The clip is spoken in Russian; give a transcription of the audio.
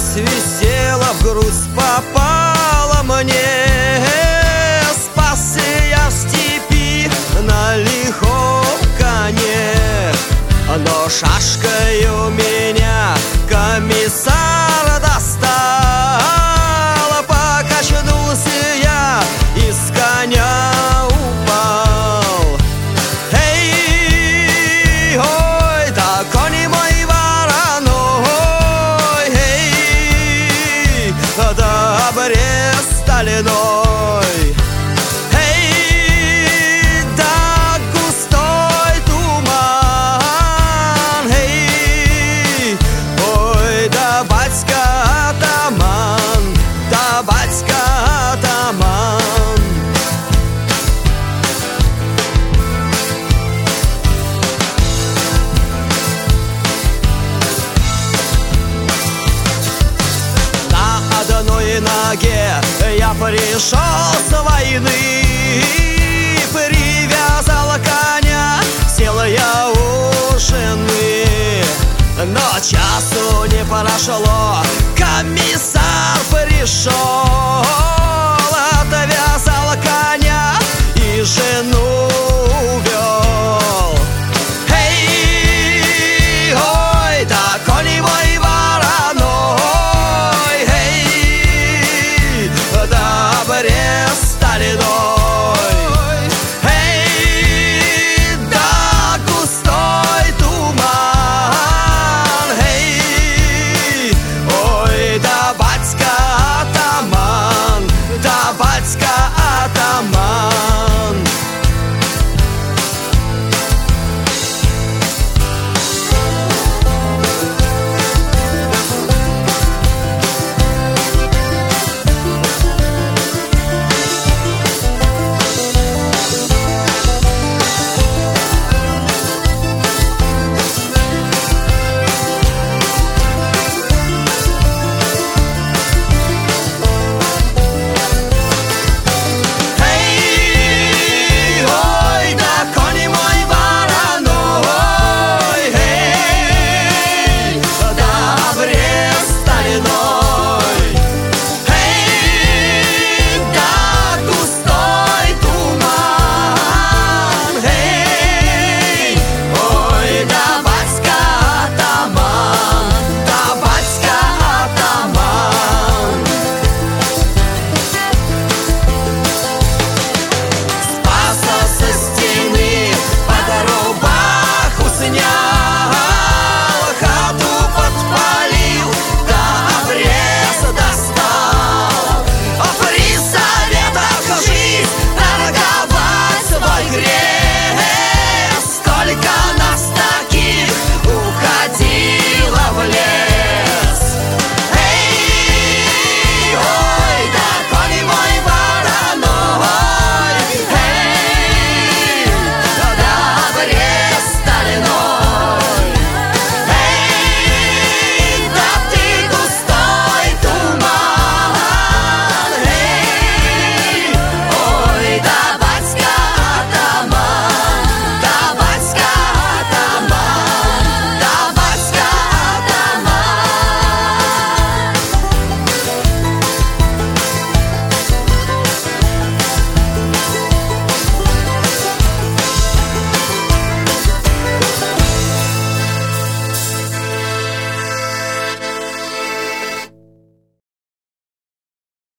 свистела, в грудь попала мне. Спасся я в степи на лихом коне, но шашкою меня комиссар достал. Покачнулся я и с коня упал. Эй, ой, да кони мой вороной, эй, да обрез стальной. Эй, да густой туман, эй, ой, да батька атаман, да батька атаман. На одной ноге я пришел с войны, привязал коня, сел я у жены. Но часу не прошло, комиссар пришел, отвязал коня и жену увел. Эй, ой, да кони мой вороной, эй, да обрез стальной. Эй, да густой туман, эй, ой, да батька атаман, да батька атаман.